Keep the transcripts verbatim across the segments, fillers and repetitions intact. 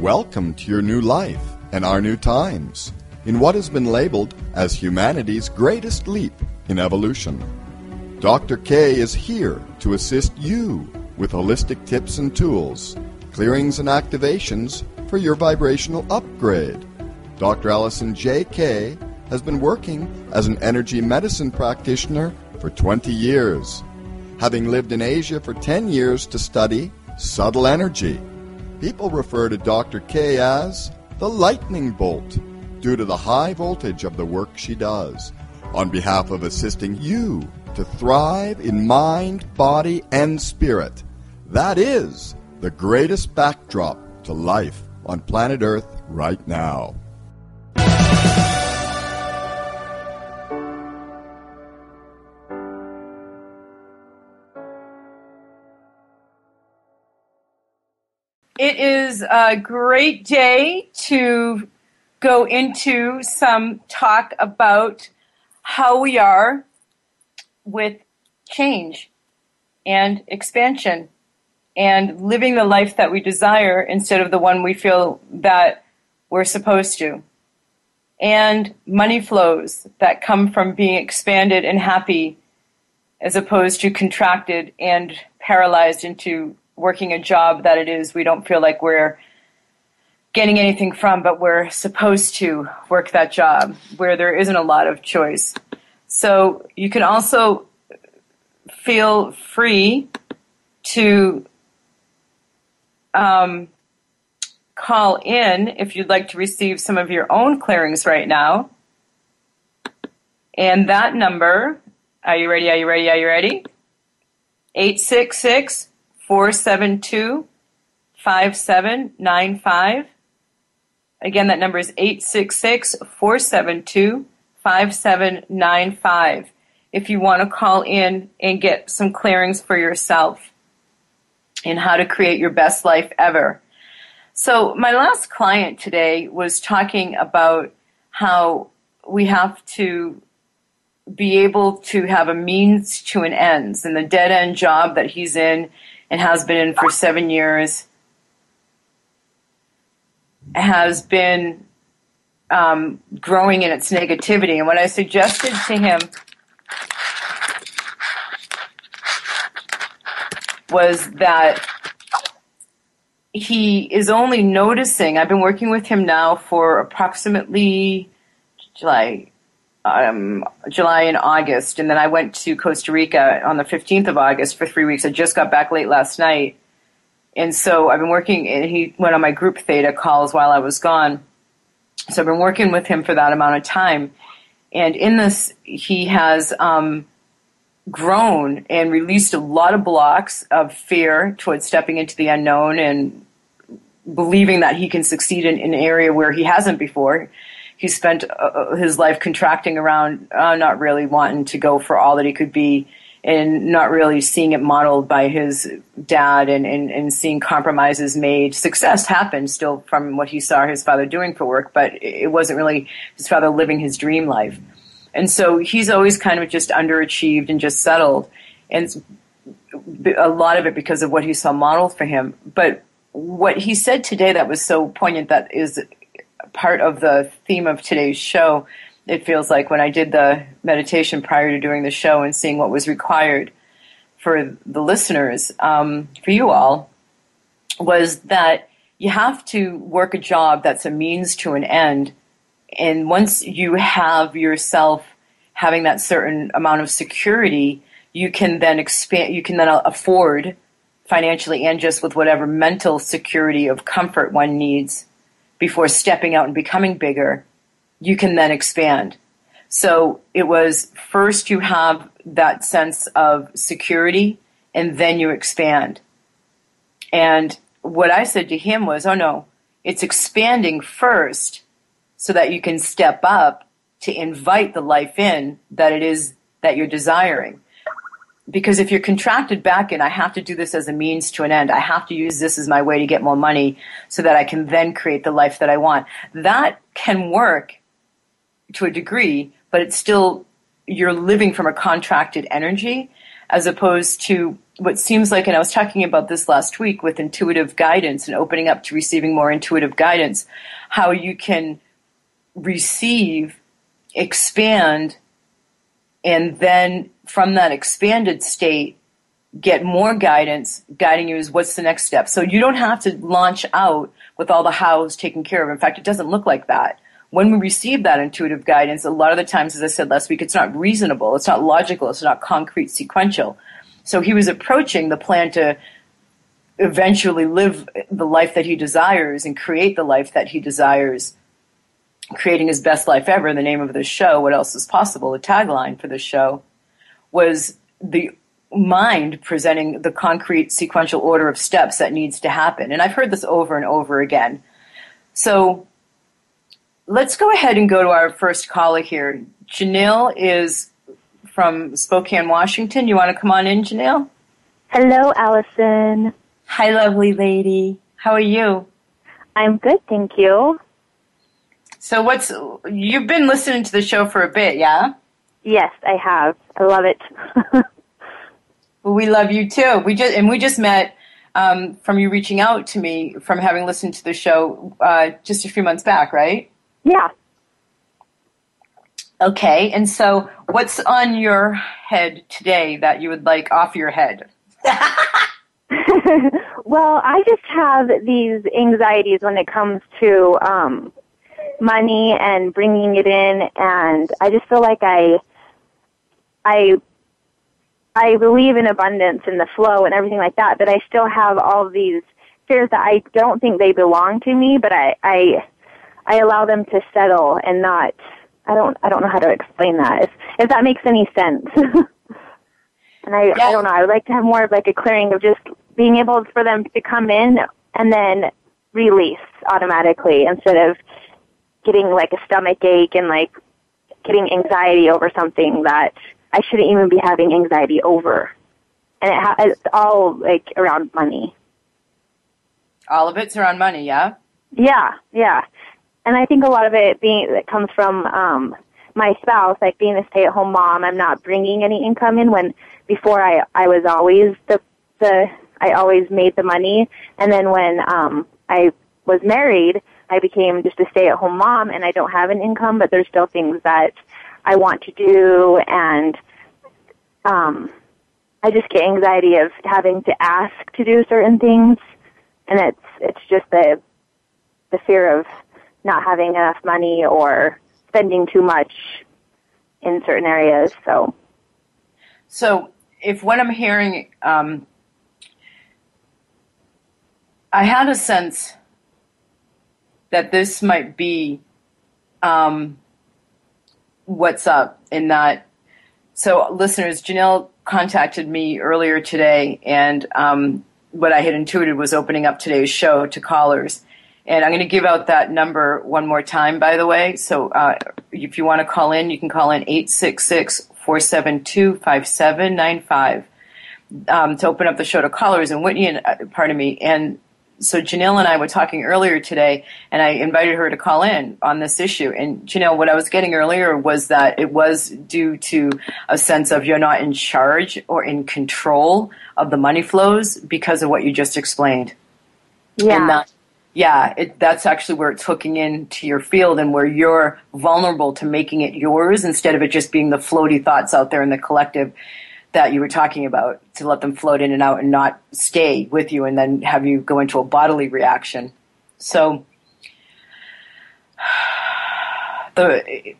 Welcome to your new life and our new times in what has been labeled as humanity's greatest leap in evolution. Doctor K is here to assist you with holistic tips and tools, clearings and activations for your vibrational upgrade. Doctor Allison J. K has been working as an energy medicine practitioner for twenty years, having lived in Asia for ten years to study subtle energy. People refer to Doctor K as the lightning bolt due to the high voltage of the work she does on behalf of assisting you to thrive in mind, body, and spirit. That is the greatest backdrop to life on planet Earth right now. It is a great day to go into some talk about how we are with change and expansion and living the life that we desire instead of the one we feel that we're supposed to. And money flows that come from being expanded and happy as opposed to contracted and paralyzed into working a job that it is we don't feel like we're getting anything from, but we're supposed to work that job where there isn't a lot of choice. So you can also feel free to um, call in if you'd like to receive some of your own clearings right now. And that number, are you ready, are you ready, are you ready? eight six six, four seven two, five seven nine five. Again, that number is eight six six, four seven two, five seven nine five. If you want to call in and get some clearings for yourself in how to create your best life ever. So my last client today was talking about how we have to be able to have a means to an end, and the dead-end job that he's in and has been in for seven years has been um, growing in its negativity. And what I suggested to him was that he is only noticing, I've been working with him now for approximately July, um, July and August, and then I went to Costa Rica on the fifteenth of August for three weeks. I just got back late last night. And so I've been working, and he went on my group theta calls while I was gone. So I've been working with him for that amount of time. And in this, he has um, grown and released a lot of blocks of fear towards stepping into the unknown and believing that he can succeed in, in an area where he hasn't before. He spent uh, his life contracting around, uh, not really wanting to go for all that he could be, and not really seeing it modeled by his dad, and, and, and seeing compromises made. Success happened still from what he saw his father doing for work, but it wasn't really his father living his dream life. And so he's always kind of just underachieved and just settled, and a lot of it because of what he saw modeled for him. But what he said today that was so poignant, that is part of the theme of today's show, it feels like, when I did the meditation prior to doing the show and seeing what was required for the listeners, um, for you all, was that you have to work a job that's a means to an end. And once you have yourself having that certain amount of security, you can then expand, you can then afford financially and just with whatever mental security of comfort one needs before stepping out and becoming bigger, you can then expand. So it was first you have that sense of security, and then you expand. And what I said to him was, oh no, it's expanding first so that you can step up to invite the life in that it is that you're desiring. Because if you're contracted back in, I have to do this as a means to an end, I have to use this as my way to get more money so that I can then create the life that I want. That can work to a degree, but it's still, you're living from a contracted energy as opposed to what seems like, and I was talking about this last week with intuitive guidance and opening up to receiving more intuitive guidance, how you can receive, expand, and then from that expanded state, get more guidance, guiding you as what's the next step. So you don't have to launch out with all the hows taken care of. In fact, it doesn't look like that. When we receive that intuitive guidance, a lot of the times, as I said last week, it's not reasonable, it's not logical, it's not concrete, sequential. So he was approaching the plan to eventually live the life that he desires and create the life that he desires, creating his best life ever. The name of the show, What Else Is Possible, the tagline for the show, was the mind presenting the concrete sequential order of steps that needs to happen. And I've heard this over and over again. So let's go ahead and go to our first caller here. Janelle is from Spokane, Washington. You want to come on in, Janelle? Hello, Allison. Hi, lovely lady. How are you? I'm good, thank you. So what's, you've been listening to the show for a bit, yeah? Yes, I have. I love it. Well, we love you too. We just and we just met um, from you reaching out to me from having listened to the show uh, just a few months back, right? Yeah. Okay, and so what's on your head today that you would like off your head? Well, I just have these anxieties when it comes to um, money and bringing it in, and I just feel like I, I, I believe in abundance and the flow and everything like that, but I still have all these fears that I don't think they belong to me, but I, I, I allow them to settle and not. I don't. I don't know how to explain that. If, if that makes any sense. And I, yeah. I don't know. I would like to have more of like a clearing of just being able for them to come in and then release automatically instead of getting like a stomach ache and like getting anxiety over something that I shouldn't even be having anxiety over. And it ha- it's all like around money. All of it's around money, yeah? Yeah, yeah. And I think a lot of it being that comes from um, my spouse, like being a stay-at-home mom. I'm not bringing any income in when before I I was always the the I always made the money, and then when um, I was married, I became just a stay-at-home mom, and I don't have an income, but there's still things that I want to do, and um, I just get anxiety of having to ask to do certain things, and it's it's just the the fear of not having enough money or spending too much in certain areas. So, so if what I'm hearing, um, I had a sense that this might be um, what's up in that. So, listeners, Janelle contacted me earlier today, and um, what I had intuited was opening up today's show to callers. And I'm going to give out that number one more time, by the way. So uh, if you want to call in, you can call in eight six six, four seven two, five seven nine five um, to open up the show to callers. And Whitney, and uh, pardon me. And so Janelle and I were talking earlier today, and I invited her to call in on this issue. And Janelle, what I was getting earlier was that it was due to a sense of you're not in charge or in control of the money flows because of what you just explained. Yeah. And that, Yeah, it, that's actually where it's hooking into your field and where you're vulnerable to making it yours instead of it just being the floaty thoughts out there in the collective that you were talking about, to let them float in and out and not stay with you and then have you go into a bodily reaction. So the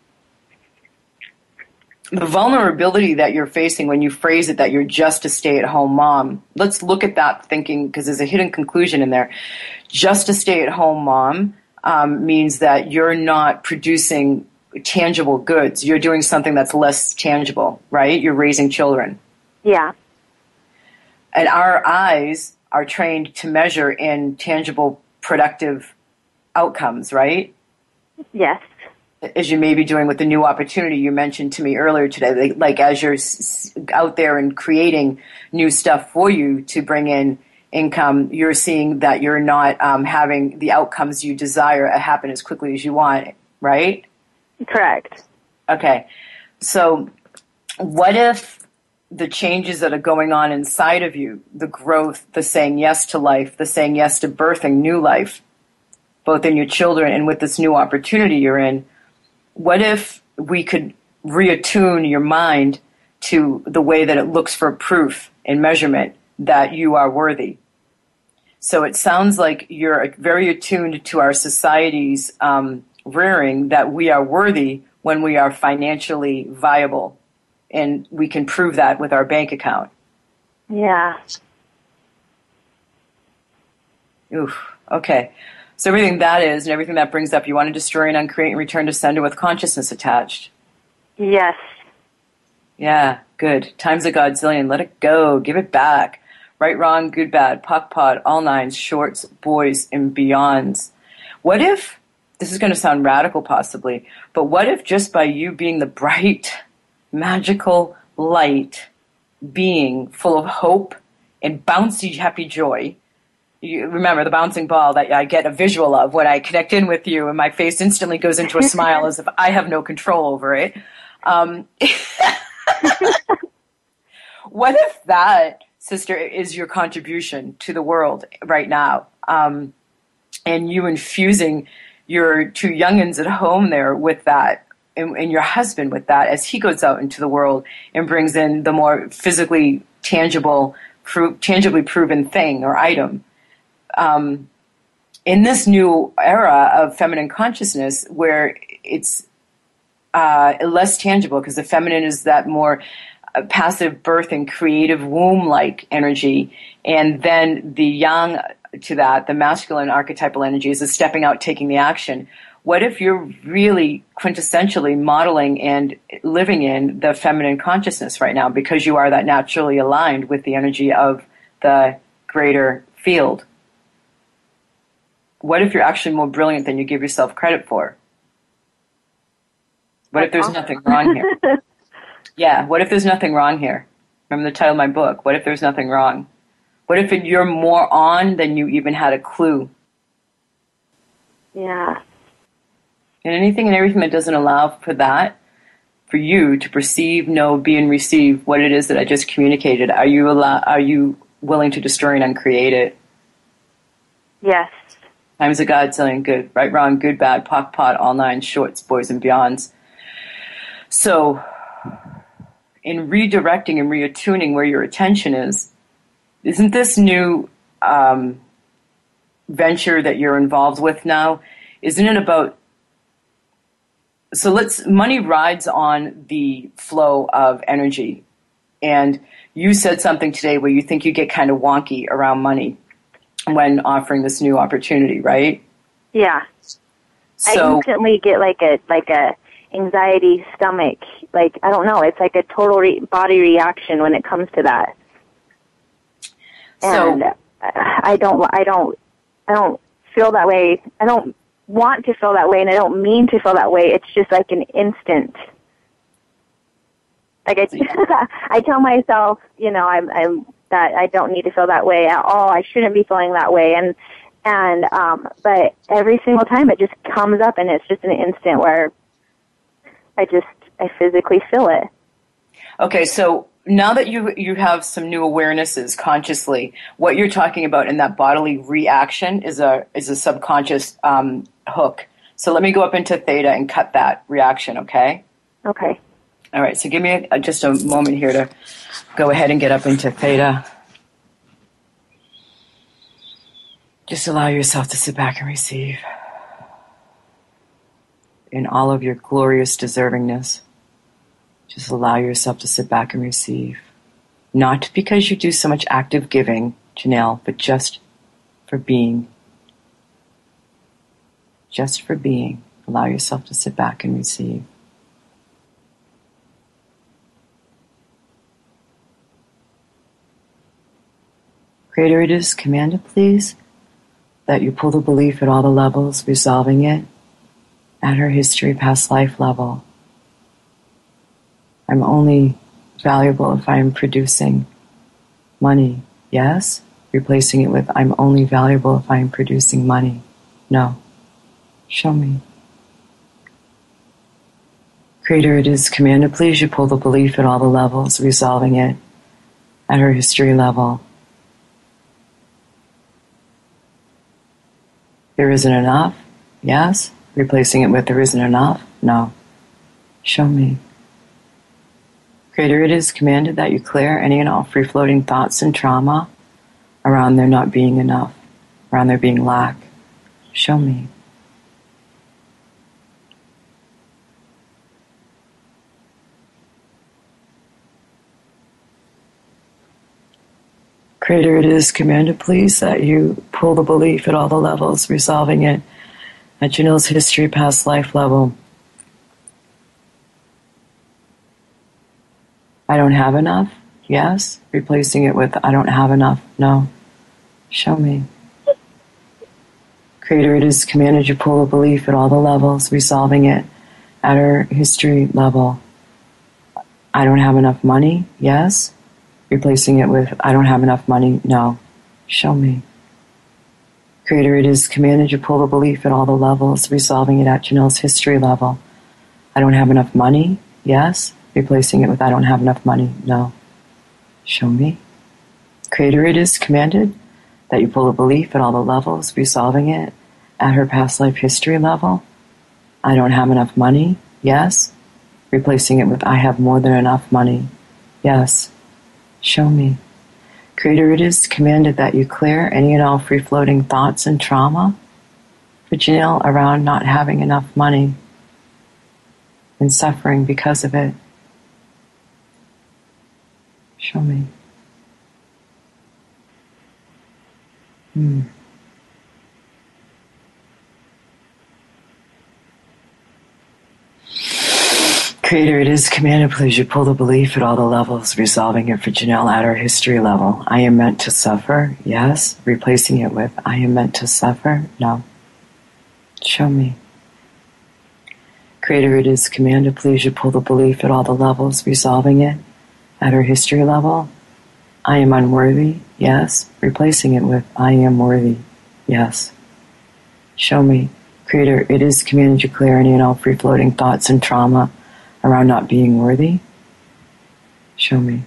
the vulnerability that you're facing when you phrase it that you're just a stay-at-home mom, let's look at that thinking, because there's a hidden conclusion in there. Just a stay-at-home mom um, means that you're not producing tangible goods. You're doing something that's less tangible, right? You're raising children. Yeah. And our eyes are trained to measure in tangible, productive outcomes, right? Yes. As you may be doing with the new opportunity you mentioned to me earlier today, like, like as you're s- out there and creating new stuff for you to bring in income, you're seeing that you're not um, having the outcomes you desire happen as quickly as you want, right? Correct. Okay. So what if the changes that are going on inside of you, the growth, the saying yes to life, the saying yes to birthing new life, both in your children and with this new opportunity you're in, what if we could reattune your mind to the way that it looks for proof and measurement that you are worthy? So it sounds like you're very attuned to our society's um, rearing that we are worthy when we are financially viable. And we can prove that with our bank account. Yeah. Oof. Okay. So everything that is and everything that brings up, you want to destroy and uncreate and return to sender with consciousness attached. Yes. Yeah, good. Times a godzillion. Let it go. Give it back. Right, wrong, good, bad, puck, pot, all nines, shorts, boys, and beyonds. What if, this is going to sound radical possibly, but what if just by you being the bright, magical light being full of hope and bouncy happy joy, you remember the bouncing ball that I get a visual of when I connect in with you and my face instantly goes into a smile as if I have no control over it. Um, what if that, sister, is your contribution to the world right now? Um, and you infusing your two youngins at home there with that, and, and your husband with that as he goes out into the world and brings in the more physically tangible, pro- tangibly proven thing or item. Um, in this new era of feminine consciousness where it's uh, less tangible, because the feminine is that more uh, passive birth and creative womb-like energy, and then the yang to that, the masculine archetypal energy, is the stepping out, taking the action. What if you're really quintessentially modeling and living in the feminine consciousness right now because you are that naturally aligned with the energy of the greater field? What if you're actually more brilliant than you give yourself credit for? What if there's nothing wrong here? Yeah, what if there's nothing wrong here? Remember the title of my book, What If There's Nothing Wrong? What if it, you're more on than you even had a clue? Yeah. And anything and everything that doesn't allow for that, for you to perceive, know, be, and receive what it is that I just communicated, are you allow, are you willing to destroy and uncreate it? Yes. Times a godzillion, good, right, wrong, good, bad, pock, pot, all nine, shorts, boys, and beyonds. So, in redirecting and reattuning where your attention is, isn't this new um, venture that you're involved with now, isn't it about, so let's, money rides on the flow of energy. And you said something today where you think you get kind of wonky around money when offering this new opportunity, right? Yeah. So, I instantly get like a like a anxiety stomach, like I don't know, it's like a total re- body reaction when it comes to that. So, and I don't I don't I don't feel that way. I don't want to feel that way, and I don't mean to feel that way. It's just like an instant. Like I, I tell myself, you know, I'm I'm that I don't need to feel that way at all. I shouldn't be feeling that way. And, and, um, but every single time it just comes up, and it's just an instant where I just, I physically feel it. Okay. So now that you, you have some new awarenesses consciously, what you're talking about in that bodily reaction is a, is a subconscious, um, hook. So let me go up into theta and cut that reaction. Okay. Okay. All right. So give me a, just a moment here to go ahead and get up into theta. Just allow yourself to sit back and receive in all of your glorious deservingness. Just allow yourself to sit back and receive. Not because you do so much active giving, Janelle, but just for being. Just for being. Allow yourself to sit back and receive. Creator, it is commanded, please, that you pull the belief at all the levels, resolving it at her history, past life level. I'm only valuable if I am producing money. Yes? Replacing it with, I'm only valuable if I am producing money. No. Show me. Creator, it is commanded, please, you pull the belief at all the levels, resolving it at her history level. There isn't enough? Yes. Replacing it with there isn't enough? No. Show me. Creator, it is commanded that you clear any and all free-floating thoughts and trauma around there not being enough, around there being lack. Show me. Creator, it is commanded, please, that you pull the belief at all the levels, resolving it at Janelle's history, past life level. I don't have enough? Yes. Replacing it with I don't have enough? No. Show me. Creator, it is commanded you pull the belief at all the levels, resolving it at her history level. I don't have enough money? Yes. Replacing it with I don't have enough money? No. Show me. Creator, it is commanded you pull the belief at all the levels, resolving it at Janelle's history level. I don't have enough money? Yes. Replacing it with I don't have enough money? No. Show me. Creator, it is commanded that you pull the belief at all the levels, resolving it at her past life history level. I don't have enough money? Yes. Replacing it with I have more than enough money? Yes. Show me. Creator, it is commanded that you clear any and all free-floating thoughts and trauma for Janelle around not having enough money and suffering because of it. Show me. Hmm. Creator, it is commanded, please, you pull the belief at all the levels, resolving it for Janelle at her history level. I am meant to suffer? Yes. Replacing it with I am meant to suffer? No. Show me. Creator, it is commanded, please, you pull the belief at all the levels, resolving it at her history level. I am unworthy? Yes. Replacing it with I am worthy? Yes. Show me. Creator, it is commanded you clear any and all free-floating thoughts and trauma around not being worthy? Show me.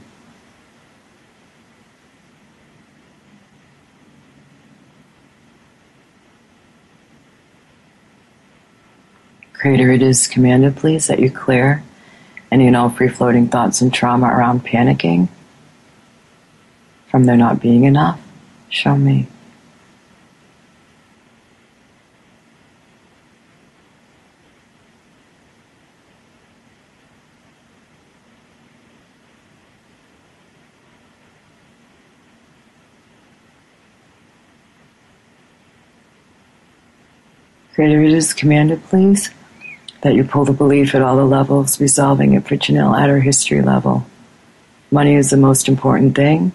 Creator, it is commanded, please, that you clear any and all free-floating thoughts and trauma around panicking from there not being enough? Show me. Creator, it is commanded, please, that you pull the belief at all the levels, resolving it for Janelle at her history level. Money is the most important thing.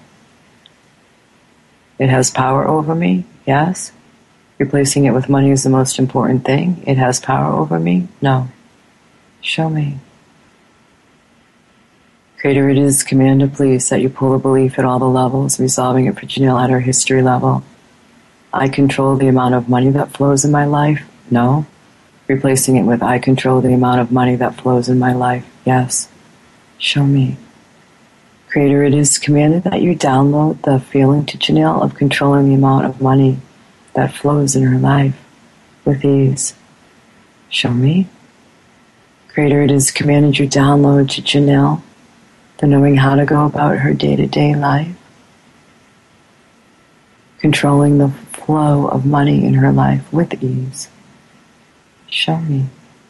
It has power over me, yes. Replacing it with money is the most important thing. It has power over me, no. Show me. Creator, it is commanded, please, that you pull the belief at all the levels, resolving it for Janelle at her history level. I control the amount of money that flows in my life? No. Replacing it with I control the amount of money that flows in my life? Yes. Show me. Creator, it is commanded that you download the feeling to Janelle of controlling the amount of money that flows in her life with ease. Show me. Creator, it is commanded you download to Janelle the knowing how to go about her day-to-day life, controlling the flow of money in her life with ease. Show me.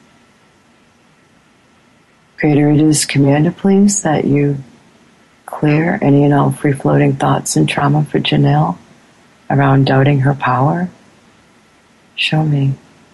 Creator, it is commanded, please, that you clear any and all free-floating thoughts and trauma for Janelle around doubting her power. Show me.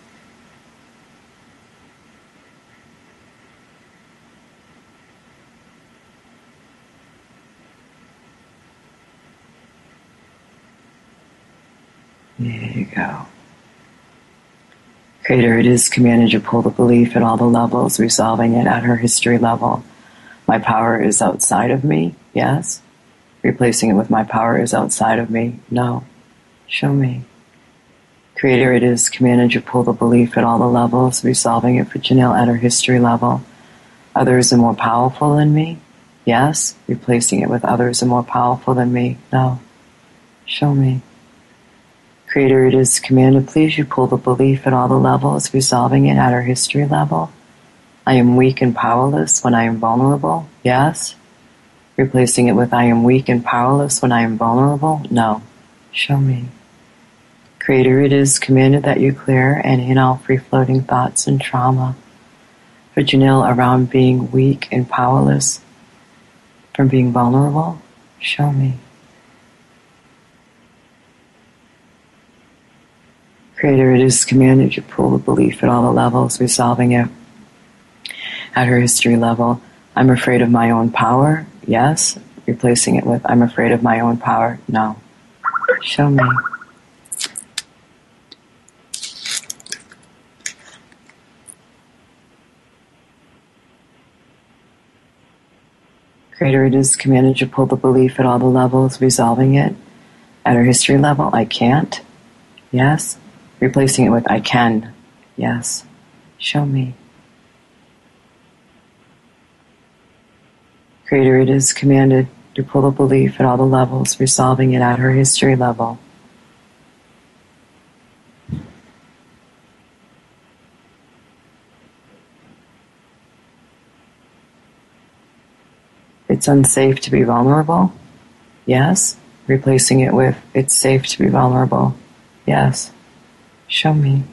There you go. Creator, it is commanded you pull the belief at all the levels, resolving it at her history level. My power is outside of me, yes. Replacing it with my power is outside of me, no. Show me. Creator, it is commanded you pull the belief at all the levels, resolving it for Janelle at her history level. Others are more powerful than me? Yes. Replacing it with others are more powerful than me? No. Show me. Creator, it is commanded, please you pull the belief at all the levels, resolving it at our history level. I am weak and powerless when I am vulnerable? Yes. Replacing it with I am weak and powerless when I am vulnerable? No. Show me. Creator, it is commanded that you clear any and all free-floating thoughts and trauma for Janelle around being weak and powerless from being vulnerable? Show me. Creator, it is commanded you pull the belief at all the levels, resolving it at her history level. I'm afraid of my own power? Yes. Replacing it with I'm afraid of my own power? No. Show me. Creator, it is commanded you pull the belief at all the levels, resolving it at her history level. I can't? Yes. Replacing it with I can. Yes. Show me. Creator, it is commanded to pull the belief at all the levels, resolving it at her history level. It's unsafe to be vulnerable. Yes. Replacing it with it's safe to be vulnerable. Yes. Show me.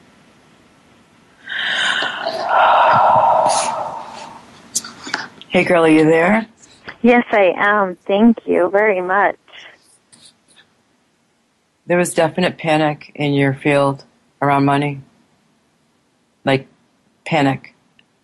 Hey girl, are you there? Yes, I am. Thank you very much. There was definite panic in your field around money. Like, panic.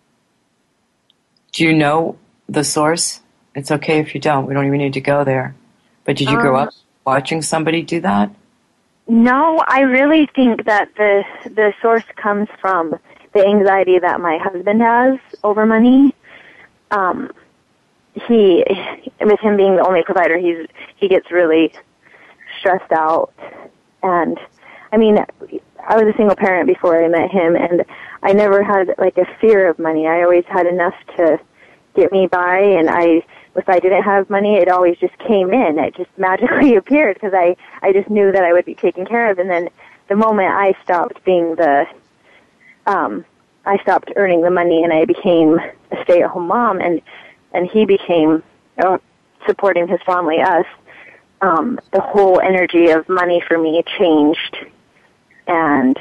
Do you know the source? It's okay if you don't. We don't even need to go there. But did you um, grow up watching somebody do that? No, I really think that the the source comes from the anxiety that my husband has over money. Um, he, with him being the only provider, he's he gets really stressed out. And I mean, I was a single parent before I met him, and I never had like a fear of money. I always had enough to get me by, and I. If I didn't have money, it always just came in. It just magically appeared because I, I just knew that I would be taken care of. And then the moment I stopped being the, um, I stopped earning the money and I became a stay-at-home mom, and, and he became uh, supporting his family, us, um, the whole energy of money for me changed. And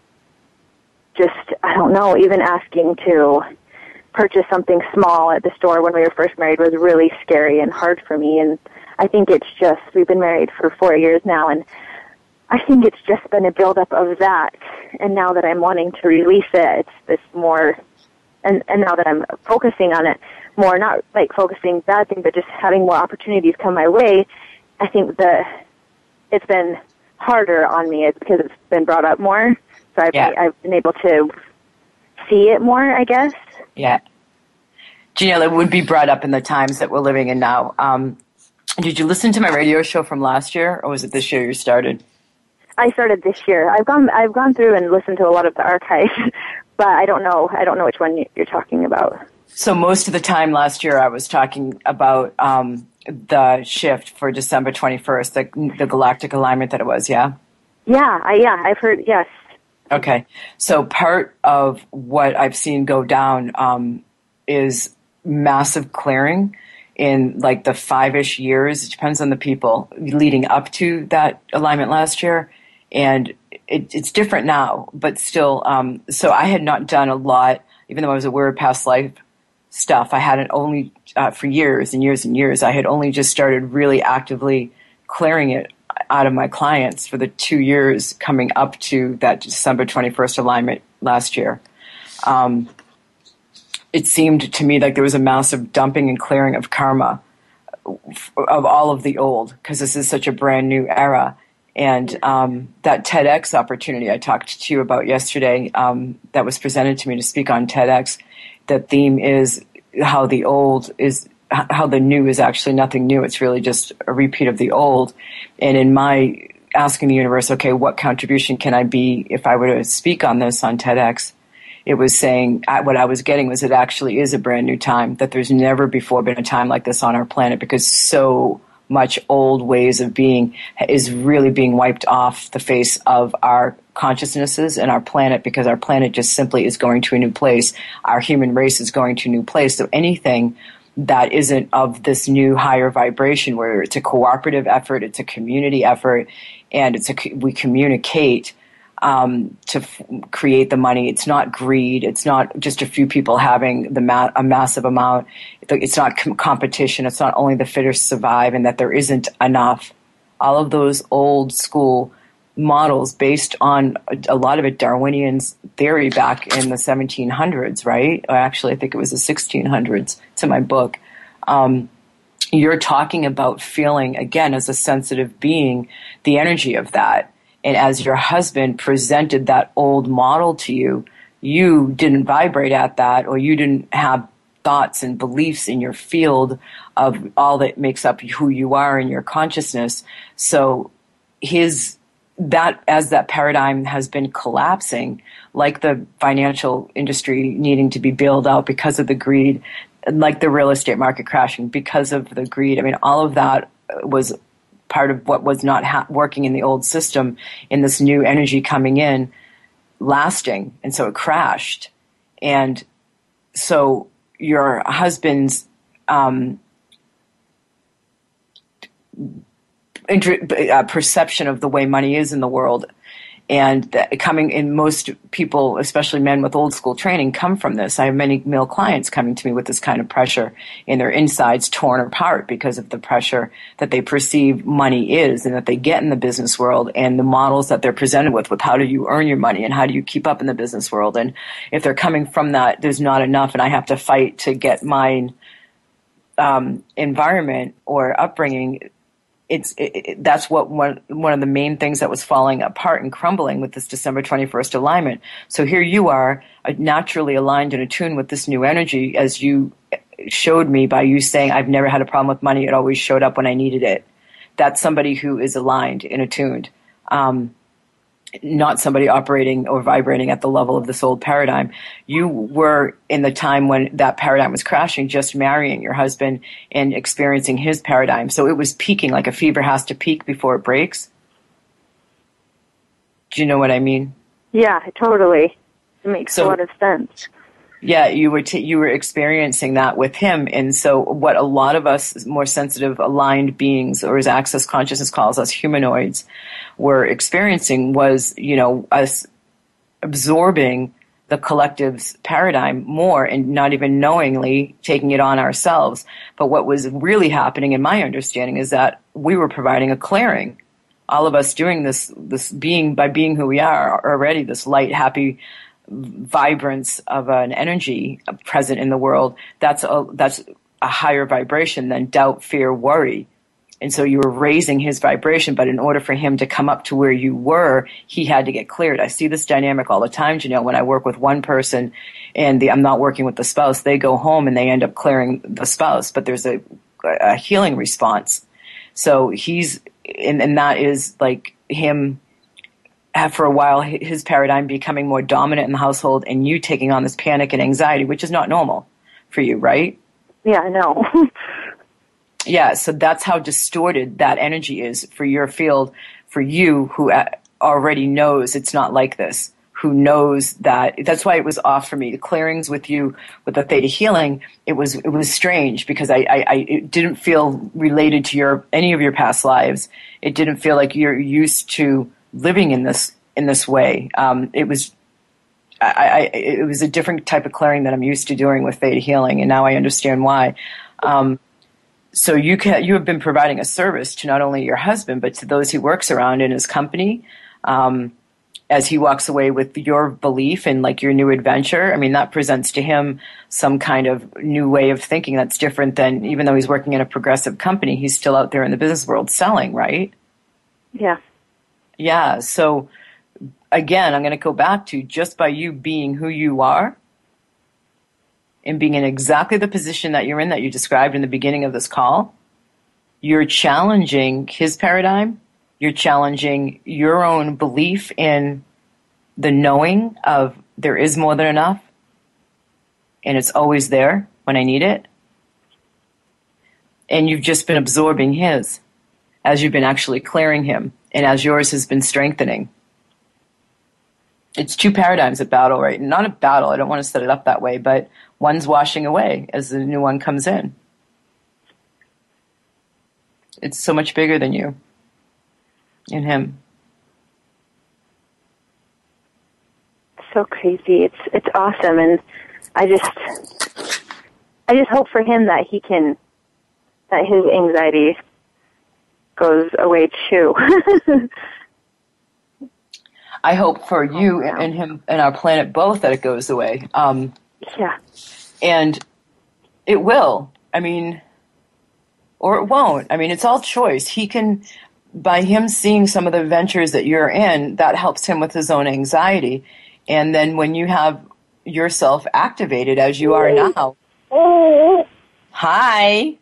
just, I don't know, even asking to purchase something small at the store when we were first married was really scary and hard for me. And I think it's just, we've been married for four years now, and I think it's just been a buildup of that. And now that I'm wanting to release it, it's this more, and, and now that I'm focusing on it more, not like focusing bad thing, but just having more opportunities come my way, I think the, it's been harder on me. It's because it's been brought up more. So I've, yeah. I've been able to see it more, I guess. Yeah. Janelle, it would be brought up in the times that we're living in now. Um, did you listen to my radio show from last year, or was it this year you started? I started this year. I've gone I've gone through and listened to a lot of the archives, but I don't know I don't know which one you're talking about. So most of the time last year I was talking about um, the shift for December twenty-first, the, the galactic alignment that it was, yeah? Yeah, I, yeah, I've heard, yes. Okay, so part of what I've seen go down um, is massive clearing in like the five-ish years. It depends on the people leading up to that alignment last year, and it, it's different now, but still. Um, so I had not done a lot, even though I was aware of past life stuff. I hadn't only uh, for years and years and years. I had only just started really actively clearing it out of my clients for the two years coming up to that December twenty-first alignment last year. Um, it seemed to me like there was a massive dumping and clearing of karma of all of the old, because this is such a brand new era. And um, that TEDx opportunity I talked to you about yesterday, um, that was presented to me to speak on TEDx, the theme is how the old is how the new is actually nothing new. It's really just a repeat of the old. And in my asking the universe, okay, what contribution can I be if I were to speak on this on TEDx? it was saying, what I was getting was it actually is a brand new time, that there's never before been a time like this on our planet, because so much old ways of being is really being wiped off the face of our consciousnesses and our planet, because our planet just simply is going to a new place. Our human race is going to a new place. So anything that isn't of this new higher vibration, where it's a cooperative effort, it's a community effort, and it's a, we communicate um, to f- create the money. It's not greed. It's not just a few people having the ma- a massive amount. It's not com- competition. It's not only the fittest survive, and that there isn't enough. All of those old school models based on a, a lot of it Darwinian's theory back in the seventeen hundreds, right? Or actually, I think it was the sixteen hundreds. It's in my book. Um, you're talking about feeling, again, as a sensitive being, the energy of that. And as your husband presented that old model to you, you didn't vibrate at that, or you didn't have thoughts and beliefs in your field of all that makes up who you are in your consciousness. So his that as that paradigm has been collapsing, like the financial industry needing to be bailed out because of the greed, like the real estate market crashing because of the greed. I mean, all of that was part of what was not ha- working in the old system, in this new energy coming in, lasting. And so it crashed. And so your husband's um, inter- uh, perception of the way money is in the world, and that coming in, most people, especially men with old school training, come from this. I have many male clients coming to me with this kind of pressure in their insides torn apart because of the pressure that they perceive money is, and that they get in the business world, and the models that they're presented with, with how do you earn your money and how do you keep up in the business world. And if they're coming from that, there's not enough, and I have to fight to get mine um, environment or upbringing. It's it, it, that's what one one of the main things that was falling apart and crumbling with this December twenty-first alignment. So here you are, uh, naturally aligned and attuned with this new energy, as you showed me by you saying, I've never had a problem with money. It always showed up when I needed it. That's somebody who is aligned and attuned, um, not somebody operating or vibrating at the level of this old paradigm. You were in the time when that paradigm was crashing, just marrying your husband and experiencing his paradigm. So it was peaking, like a fever has to peak before it breaks. Do you know what I mean? Yeah, totally. It makes so, a lot of sense. Yeah, you were t- you were experiencing that with him. And so what a lot of us more sensitive, aligned beings, or as Access Consciousness calls us, humanoids, were experiencing was, you know, us absorbing the collective's paradigm more and not even knowingly taking it on ourselves. But what was really happening, in my understanding, is that we were providing a clearing. All of us doing this, this being, by being who we are already, this light, happy vibrance of an energy present in the world, that's a, that's a higher vibration than doubt, fear, worry. And so you were raising his vibration, but in order for him to come up to where you were, he had to get cleared. I see this dynamic all the time, Janelle, when I work with one person and the, I'm not working with the spouse, they go home and they end up clearing the spouse, but there's a, a healing response. So he's, and, and that is like him, for a while, his paradigm becoming more dominant in the household, and you taking on this panic and anxiety, which is not normal for you, right? Yeah, I know. Yeah, so that's how distorted that energy is for your field, for you who already knows it's not like this, who knows that. That's why it was off for me. The clearings with you, with the theta healing, it was it was strange because I, I, I it didn't feel related to your any of your past lives. It didn't feel like you're used to living in this in this way. Um, it was I, I, it was a different type of clearing that I'm used to doing with theta healing, and now I understand why. Um, so you can, you have been providing a service to not only your husband, but to those he works around in his company, um, as he walks away with your belief in like your new adventure. I mean, that presents to him some kind of new way of thinking that's different than, even though he's working in a progressive company, he's still out there in the business world selling, right? Yeah. Yeah. So again, I'm going to go back to just by you being who you are and being in exactly the position that you're in, that you described in the beginning of this call, you're challenging his paradigm. You're challenging your own belief in the knowing of there is more than enough and it's always there when I need it. And you've just been absorbing his as you've been actually clearing him and as yours has been strengthening. It's two paradigms of battle, right? Not a battle, I don't want to set it up that way, but one's washing away as the new one comes in. It's so much bigger than you and him. So crazy. It's it's awesome, and I just I just hope for him that he can that his anxiety goes away too. I hope for you and him and our planet both that it goes away. Um, yeah. And it will. I mean, or it won't. I mean, it's all choice. He can, by him seeing some of the ventures that you're in, that helps him with his own anxiety. And then when you have yourself activated as you are now, hi,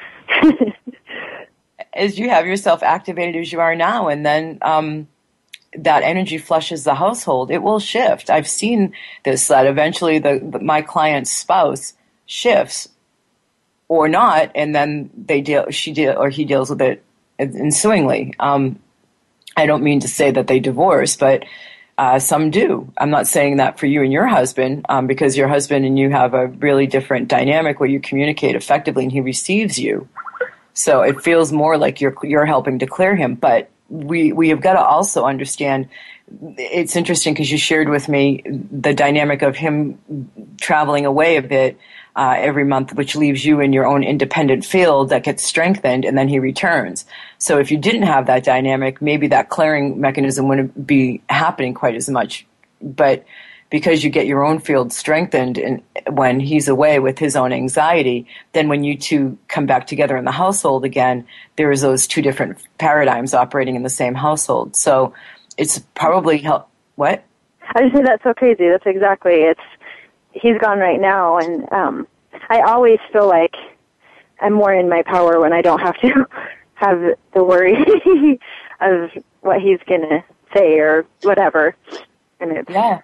as you have yourself activated as you are now, and then um, that energy flushes the household, it will shift. I've seen this, that eventually the, the my client's spouse shifts or not, and then they deal, she deal, or he deals with it ensuingly. Um, I don't mean to say that they divorce, but uh, some do. I'm not saying that for you and your husband, um, because your husband and you have a really different dynamic where you communicate effectively and he receives you. So it feels more like you're you're helping to clear him. But we we have got to also understand. It's interesting because you shared with me the dynamic of him traveling away a bit uh, every month, which leaves you in your own independent field that gets strengthened, and then he returns. So if you didn't have that dynamic, maybe that clearing mechanism wouldn't be happening quite as much. But because you get your own field strengthened and when he's away with his own anxiety, then when you two come back together in the household again, there is those two different paradigms operating in the same household. So it's probably help. What? I just say that's so crazy. That's exactly. It's he's gone right now, and um, I always feel like I'm more in my power when I don't have to have the worry of what he's gonna say or whatever. And it's, yeah.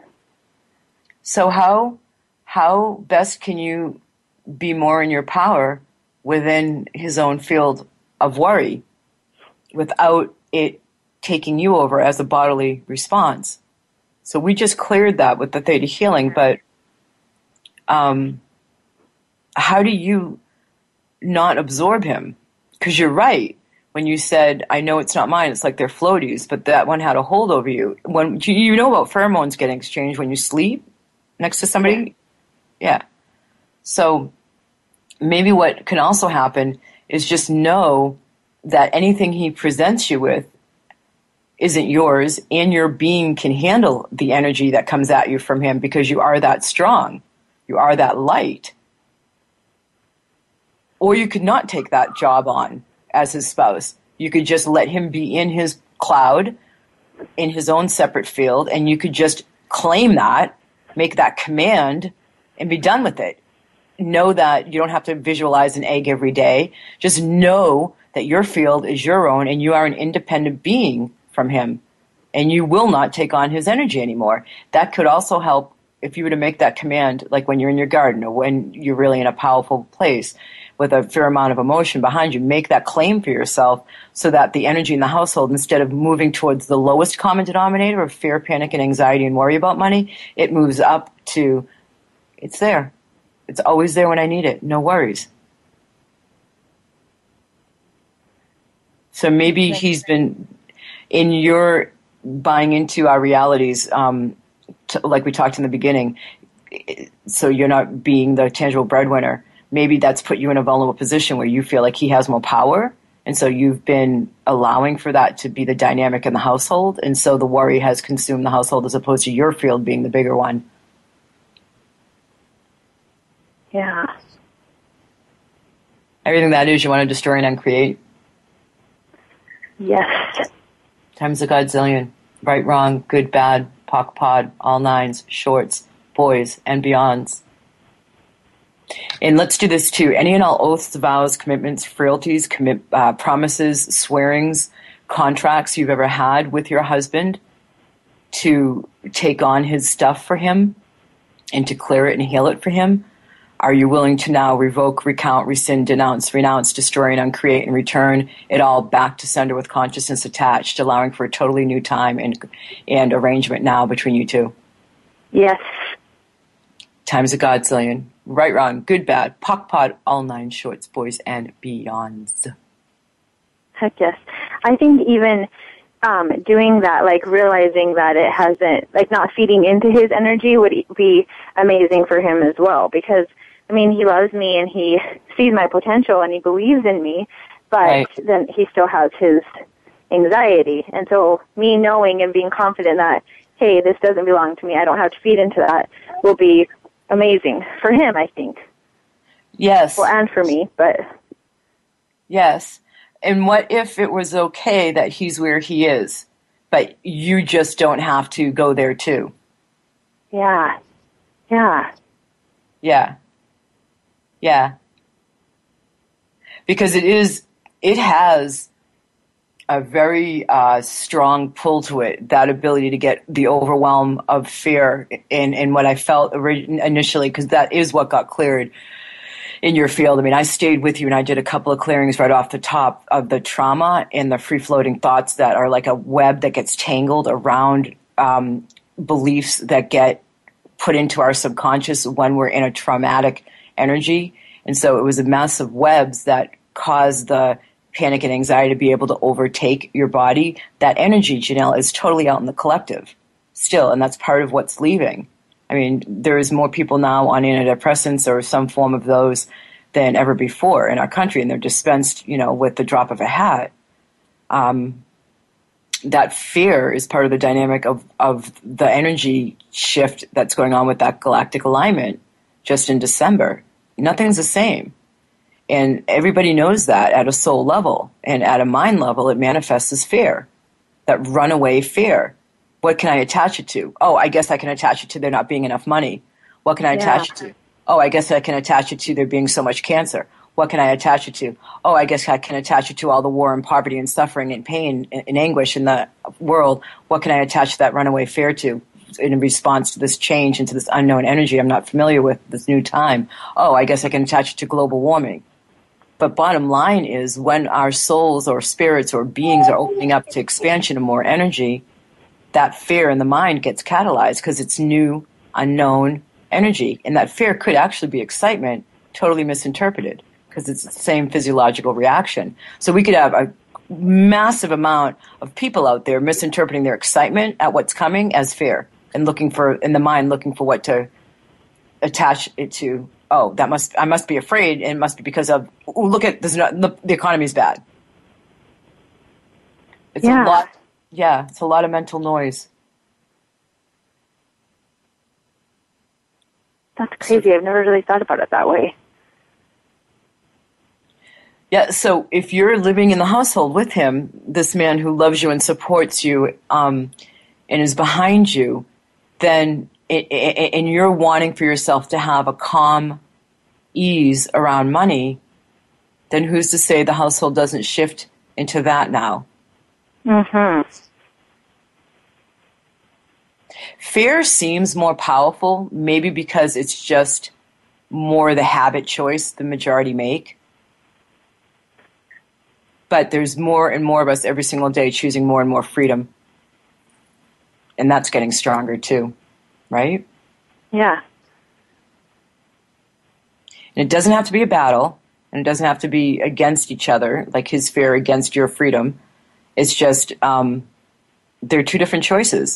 So how how best can you be more in your power within his own field of worry without it taking you over as a bodily response? So we just cleared that with the theta healing, but um, how do you not absorb him? Because you're right. When you said, I know it's not mine, it's like they're floaties, but that one had a hold over you. When you know about pheromones getting exchanged when you sleep next to somebody? Yeah. So maybe what can also happen is just know that anything he presents you with isn't yours, and your being can handle the energy that comes at you from him because you are that strong. You are that light. Or you could not take that job on as his spouse. You could just let him be in his cloud, in his own separate field, and you could just claim that, make that command, and be done with it. Know that you don't have to visualize an egg every day. Just know that your field is your own and you are an independent being from him, and you will not take on his energy anymore. That could also help if you were to make that command, like when you're in your garden or when you're really in a powerful place with a fair amount of emotion behind you, make that claim for yourself so that the energy in the household, instead of moving towards the lowest common denominator of fear, panic, and anxiety and worry about money, it moves up to, it's there. It's always there when I need it. No worries. So maybe he's been, in your buying into our realities, um, t- like we talked in the beginning, so you're not being the tangible breadwinner, maybe that's put you in a vulnerable position where you feel like he has more power, and so you've been allowing for that to be the dynamic in the household, and so the worry has consumed the household as opposed to your field being the bigger one. Yeah. Everything that is, you want to destroy and uncreate? Yes. Times a godzillion. Right, wrong, good, bad, poc, pod, all nines, shorts, boys, and beyonds. And let's do this too. Any and all oaths, vows, commitments, frailties, commit, uh, promises, swearings, contracts you've ever had with your husband, to take on his stuff for him and to clear it and heal it for him? Are you willing to now revoke, recount, rescind, denounce, renounce, destroy, and uncreate, and return it all back to sender with consciousness attached, allowing for a totally new time and and arrangement now between you two? Yes. Time's a godzillion. Right, wrong, good, bad, pock, pod, all nine shorts, boys, and beyonds. Heck yes. I think even um, doing that, like realizing that it hasn't, like not feeding into his energy would be amazing for him as well, because I mean, he loves me and he sees my potential and he believes in me, but right. then he still has his anxiety. And so me knowing and being confident that, hey, this doesn't belong to me, I don't have to feed into that, will be amazing for him, I think. Yes. Well, and for me, but... Yes. And what if it was okay that he's where he is, but you just don't have to go there too? Yeah. Yeah. Yeah. Yeah. Because it is, it has a very uh, strong pull to it, that ability to get the overwhelm of fear in, in what I felt initially, because that is what got cleared in your field. I mean, I stayed with you and I did a couple of clearings right off the top of the trauma and the free-floating thoughts that are like a web that gets tangled around um, beliefs that get put into our subconscious when we're in a traumatic energy. And so it was a mess of webs that caused the panic and anxiety to be able to overtake your body. That energy, Janelle, is totally out in the collective still, and that's part of what's leaving. I mean, there's more people now on antidepressants or some form of those than ever before in our country, and they're dispensed, you know, with the drop of a hat. Um, that fear is part of the dynamic of, of the energy shift that's going on with that galactic alignment just in December. Nothing's the same. And everybody knows that at a soul level. And at a mind level, it manifests as fear, that runaway fear. What can I attach it to? Oh, I guess I can attach it to there not being enough money. What can I yeah. attach it to? Oh, I guess I can attach it to there being so much cancer. What can I attach it to? Oh, I guess I can attach it to all the war and poverty and suffering and pain and anguish in the world. What can I attach that runaway fear to in response to this change into this unknown energy I'm not familiar with, this new time? Oh, I guess I can attach it to global warming. But bottom line is, when our souls or spirits or beings are opening up to expansion and more energy, that fear in the mind gets catalyzed because it's new, unknown energy. And that fear could actually be excitement, totally misinterpreted, because it's the same physiological reaction. So we could have a massive amount of people out there misinterpreting their excitement at what's coming as fear and looking for, in the mind, looking for what to attach it to. Oh, that must, I must be afraid, and it must be because of, ooh, look at this, the, the economy's bad. It's yeah. a lot. Yeah, it's a lot of mental noise. That's crazy. I've never really thought about it that way. Yeah, so if you're living in the household with him, this man who loves you and supports you um, and is behind you, then it, it, and you're wanting for yourself to have a calm ease around money, then who's to say the household doesn't shift into that now? Mm-hmm. Fear seems more powerful, maybe because it's just more the habit choice the majority make. But there's more and more of us every single day choosing more and more freedom. And that's getting stronger too, right? Yeah. And it doesn't have to be a battle, and it doesn't have to be against each other, like his fear against your freedom. It's just, um, they're two different choices.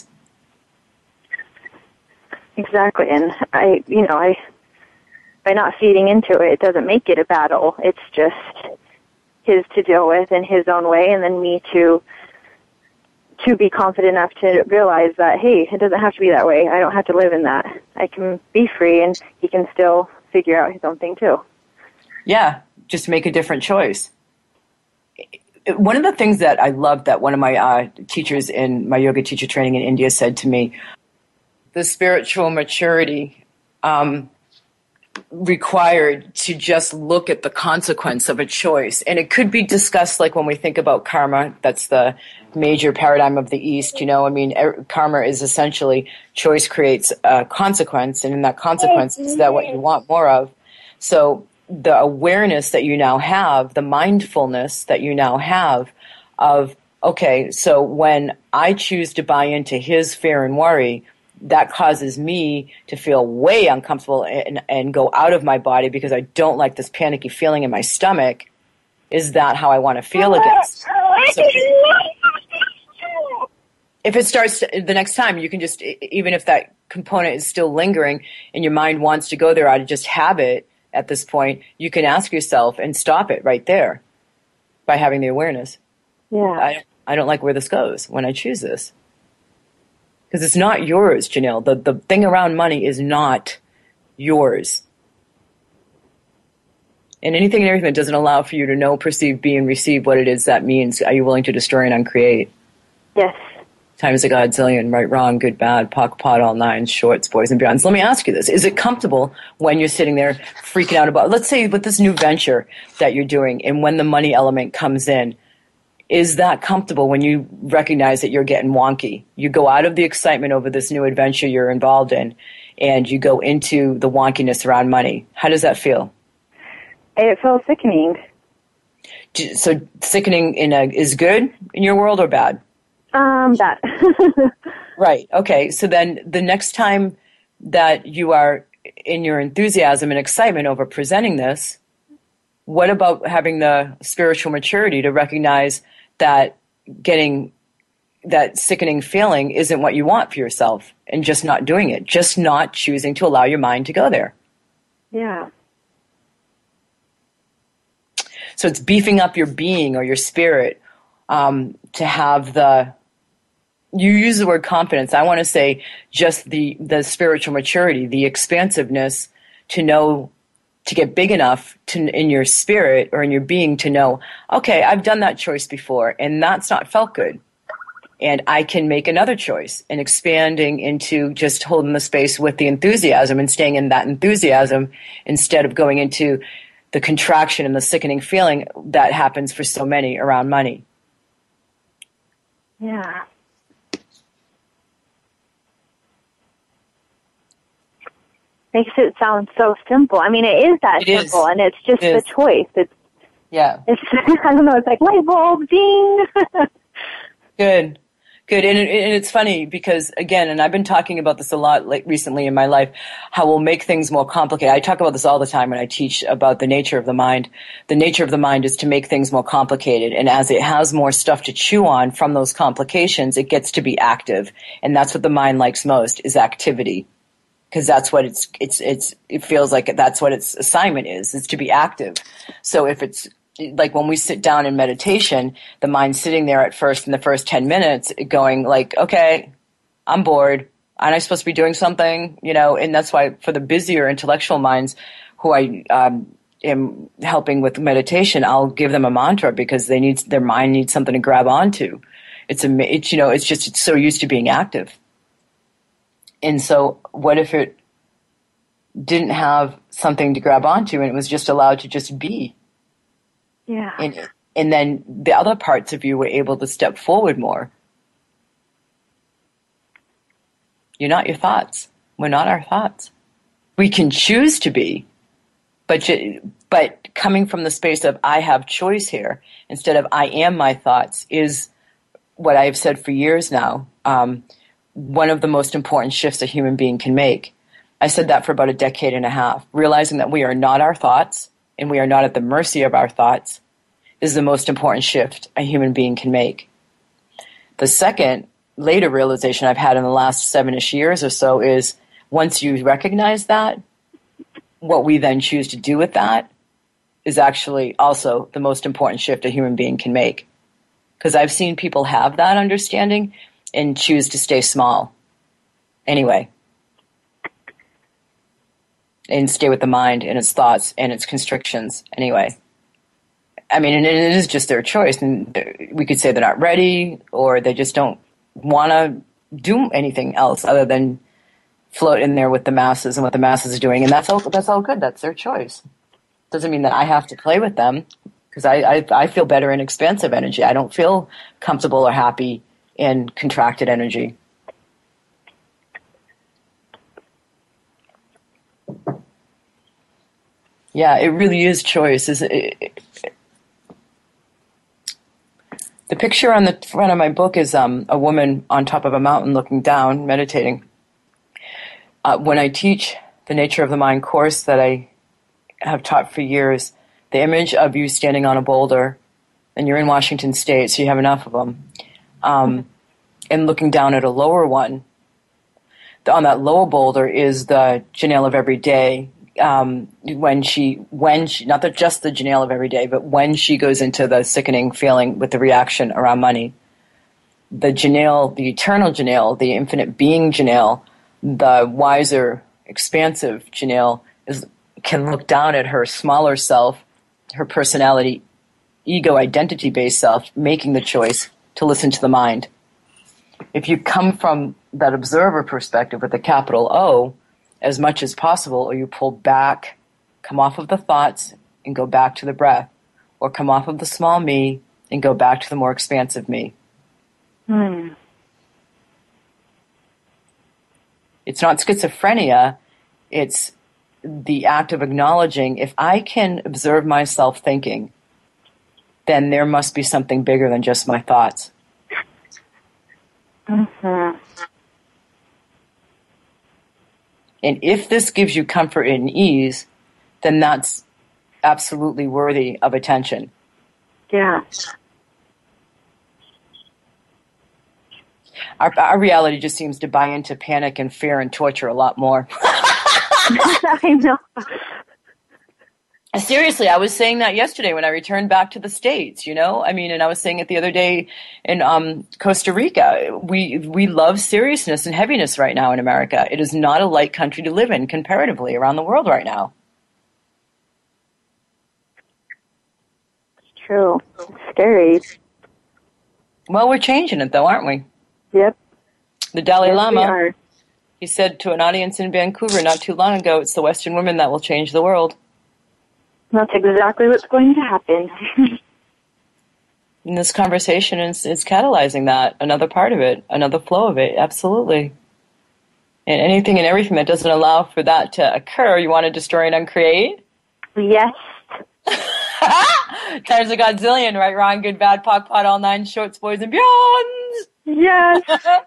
Exactly. And I, you know, I, by not feeding into it, it doesn't make it a battle. It's just his to deal with in his own way, and then me to to be confident enough to realize that, hey, it doesn't have to be that way. I don't have to live in that. I can be free, and he can still figure out his own thing too. Yeah, just make a different choice. One of the things that I loved that one of my uh, teachers in my yoga teacher training in India said to me, the spiritual maturity um, required to just look at the consequence of a choice. And it could be discussed like when we think about karma. That's the major paradigm of the East. You know, I mean, er, karma is essentially choice creates a consequence, and in that consequence is that what you want more of. So the awareness that you now have, the mindfulness that you now have of, okay, so when I choose to buy into his fear and worry, that causes me to feel way uncomfortable and, and go out of my body because I don't like this panicky feeling in my stomach. Is that how I want to feel against? So if it starts to, the next time, you can just, even if that component is still lingering and your mind wants to go there out of just habit at this point, you can ask yourself and stop it right there by having the awareness. Yeah. I, I don't like where this goes when I choose this. Because it's not yours, Janelle. The the thing around money is not yours. And anything and everything that doesn't allow for you to know, perceive, be, and receive what it is that means, are you willing to destroy and uncreate? Yes. Times a godzillion, right, wrong, good, bad, pock, pot, all nines, shorts, boys, and beyonds. Let me ask you this. Is it comfortable when you're sitting there freaking out about, let's say with this new venture that you're doing, and when the money element comes in, is that comfortable when you recognize that you're getting wonky? You go out of the excitement over this new adventure you're involved in, and you go into the wonkiness around money. How does that feel? It feels sickening. So sickening in a, is good in your world or bad? Um, bad. Right. Okay. So then the next time that you are in your enthusiasm and excitement over presenting this, what about having the spiritual maturity to recognize that getting that sickening feeling isn't what you want for yourself and just not doing it, just not choosing to allow your mind to go there? Yeah. So it's beefing up your being or your spirit um, to have the, you use the word confidence. I want to say just the, the spiritual maturity, the expansiveness to know, to get big enough to in your spirit or in your being to know, okay, I've done that choice before and that's not felt good. And I can make another choice, and expanding into just holding the space with the enthusiasm and staying in that enthusiasm instead of going into the contraction and the sickening feeling that happens for so many around money. Yeah. Makes it sound so simple. I mean, it is that it simple, is. and it's just it the is. choice. It's yeah. It's I don't know. It's like light bulb, ding. Good, good, and, it, and it's funny because again, and I've been talking about this a lot like recently in my life, how we'll make things more complicated. I talk about this all the time when I teach about the nature of the mind. The nature of the mind is to make things more complicated, and as it has more stuff to chew on from those complications, it gets to be active, and that's what the mind likes most is activity. Because that's what it's, it's, it's, it feels like that's what its assignment is, is to be active. So if it's like when we sit down in meditation, the mind's sitting there at first in the first ten minutes going like, okay, I'm bored. Aren't I supposed to be doing something? You know, and that's why for the busier intellectual minds who I um, am helping with meditation, I'll give them a mantra because they need, their mind needs something to grab onto. It's a, it's, you know, it's just, it's so used to being active. And so what if it didn't have something to grab onto and it was just allowed to just be? Yeah. And, and then the other parts of you were able to step forward more. You're not your thoughts. We're not our thoughts. We can choose to be, but you, but coming from the space of I have choice here instead of I am my thoughts is what I have said for years now. Um, one of the most important shifts a human being can make. I said that for about a decade and a half. Realizing that we are not our thoughts and we are not at the mercy of our thoughts is the most important shift a human being can make. The second, later realization I've had in the last seven-ish years or so is once you recognize that, what we then choose to do with that is actually also the most important shift a human being can make. Because I've seen people have that understanding and choose to stay small anyway. And stay with the mind and its thoughts and its constrictions anyway. I mean, and it is just their choice. And we could say they're not ready or they just don't want to do anything else other than float in there with the masses and what the masses are doing, and that's all. That's all good. That's their choice. Doesn't mean that I have to play with them, because I, I I feel better in expansive energy. I don't feel comfortable or happy in contracted energy. Yeah, it really is choice. Is it, it, the picture on the front of my book is um, a woman on top of a mountain looking down, meditating. Uh, when I teach the Nature of the Mind course that I have taught for years, the image of you standing on a boulder, and you're in Washington State, so you have enough of them, um, and looking down at a lower one. On that lower boulder is the Janelle of every day. Um, when she, when she, not the, just the Janelle of every day, but when she goes into the sickening feeling with the reaction around money, the Janelle, the eternal Janelle, the infinite being Janelle, the wiser, expansive Janelle is, can look down at her smaller self, her personality, ego, identity-based self, making the choice to listen to the mind. If you come from that observer perspective with a capital O, as much as possible, or you pull back, come off of the thoughts and go back to the breath, or come off of the small me and go back to the more expansive me. Hmm. It's not schizophrenia, it's the act of acknowledging, if I can observe myself thinking, then there must be something bigger than just my thoughts. Mm-hmm. And if this gives you comfort and ease, then that's absolutely worthy of attention. Yeah. Our, our reality just seems to buy into panic and fear and torture a lot more. I know. Seriously, I was saying that yesterday when I returned back to the States, you know? I mean, and I was saying it the other day in um, Costa Rica. We we love seriousness and heaviness right now in America. It is not a light country to live in comparatively around the world right now. It's true. It's scary. Well, we're changing it, though, aren't we? Yep. The Dalai Yes, we Lama, are. he said to an audience in Vancouver not too long ago, it's the Western women that will change the world. That's exactly what's going to happen. And this conversation is, is catalyzing that, another part of it, another flow of it, absolutely. And anything and everything that doesn't allow for that to occur, you want to destroy and uncreate? Yes. Times a godzillion, right, wrong, good, bad, pock, pot, all nine, shorts, boys, and beyonds. Yes.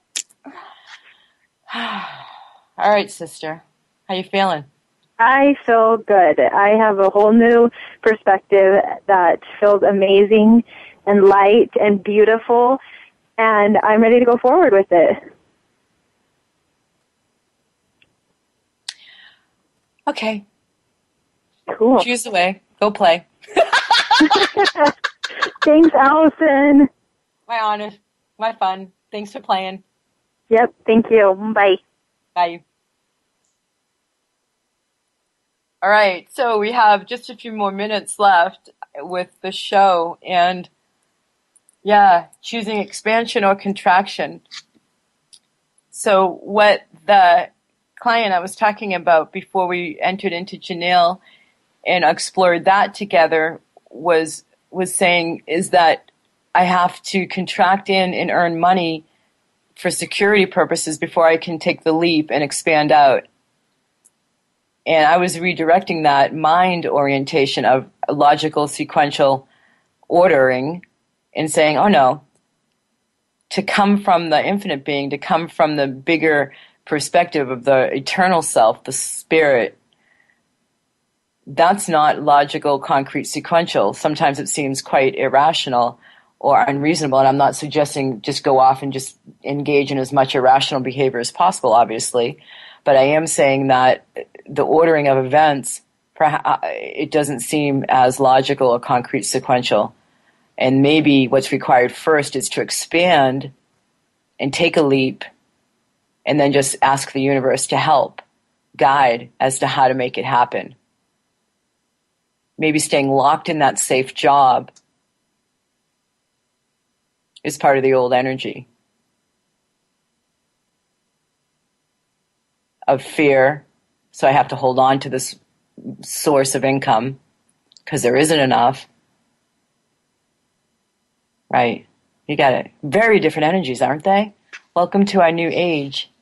All right, sister. How you feeling? I feel good. I have a whole new perspective that feels amazing and light and beautiful, and I'm ready to go forward with it. Okay. Cool. Choose the way. Go play. Thanks, Allison. My honor. My fun. Thanks for playing. Yep, thank you. Bye. Bye. All right, so we have just a few more minutes left with the show, and yeah, choosing expansion or contraction. So what the client I was talking about before we entered into Janelle and explored that together was was saying is that I have to contract in and earn money for security purposes before I can take the leap and expand out. And I was redirecting that mind orientation of logical sequential ordering and saying, oh no, to come from the infinite being, to come from the bigger perspective of the eternal self, the spirit, that's not logical, concrete, sequential. Sometimes it seems quite irrational or unreasonable, and I'm not suggesting just go off and just engage in as much irrational behavior as possible, obviously. But I am saying that the ordering of events, it doesn't seem as logical or concrete sequential. And maybe what's required first is to expand and take a leap and then just ask the universe to help, guide as to how to make it happen. Maybe staying locked in that safe job is part of the old energy of fear. So I have to hold on to this source of income because there isn't enough. Right. You got it. Very different energies, aren't they? Welcome to our new age.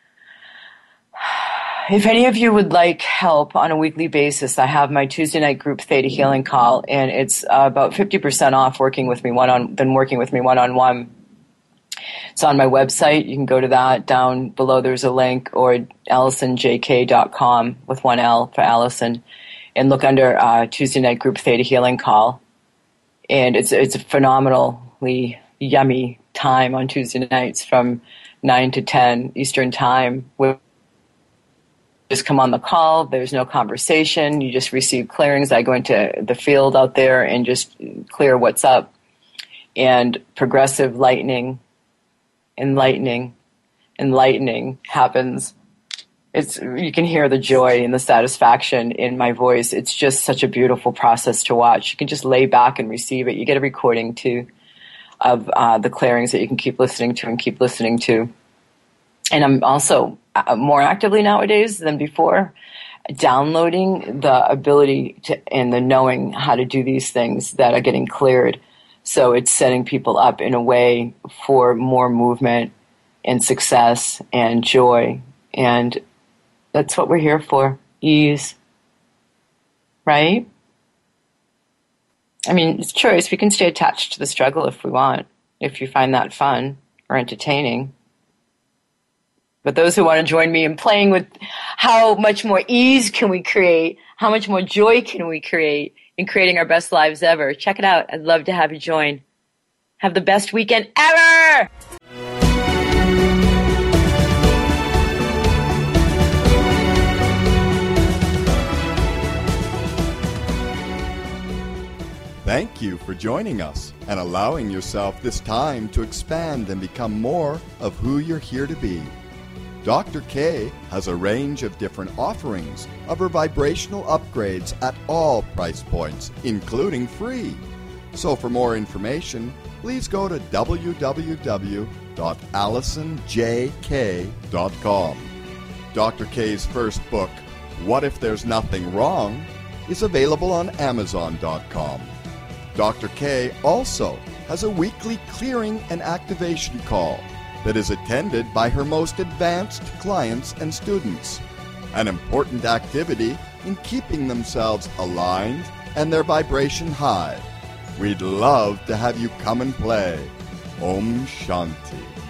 If any of you would like help on a weekly basis, I have my Tuesday night group Theta Healing Call, and it's uh, about fifty percent off working with me one on than working with me one-on-one. It's on my website. You can go to that. Down below there's a link, or allison j k dot com with one L for Allison, and look under uh, Tuesday night group Theta Healing Call. And it's it's a phenomenally yummy time on Tuesday nights from nine to ten Eastern time. With just come on the call. There's no conversation. You just receive clearings. I go into the field out there and just clear what's up. And progressive lightning, enlightening, enlightening happens. It's, you can hear the joy and the satisfaction in my voice. It's just such a beautiful process to watch. You can just lay back and receive it. You get a recording too of uh, the clearings that you can keep listening to and keep listening to. And I'm also uh, more actively nowadays than before downloading the ability to and the knowing how to do these things that are getting cleared. So it's setting people up in a way for more movement and success and joy. And that's what we're here for. Ease. Right? I mean, it's choice. We can stay attached to the struggle if we want, if you find that fun or entertaining. But those who want to join me in playing with how much more ease can we create, how much more joy can we create in creating our best lives ever, check it out. I'd love to have you join. Have the best weekend ever! Thank you for joining us and allowing yourself this time to expand and become more of who you're here to be. Doctor K has a range of different offerings of her vibrational upgrades at all price points, including free. So for more information, please go to w w w dot allison j k dot com. Doctor K's first book, What If There's Nothing Wrong?, is available on amazon dot com. Doctor K also has a weekly clearing and activation call that is attended by her most advanced clients and students, an important activity in keeping themselves aligned and their vibration high. We'd love to have you come and play. Om Shanti.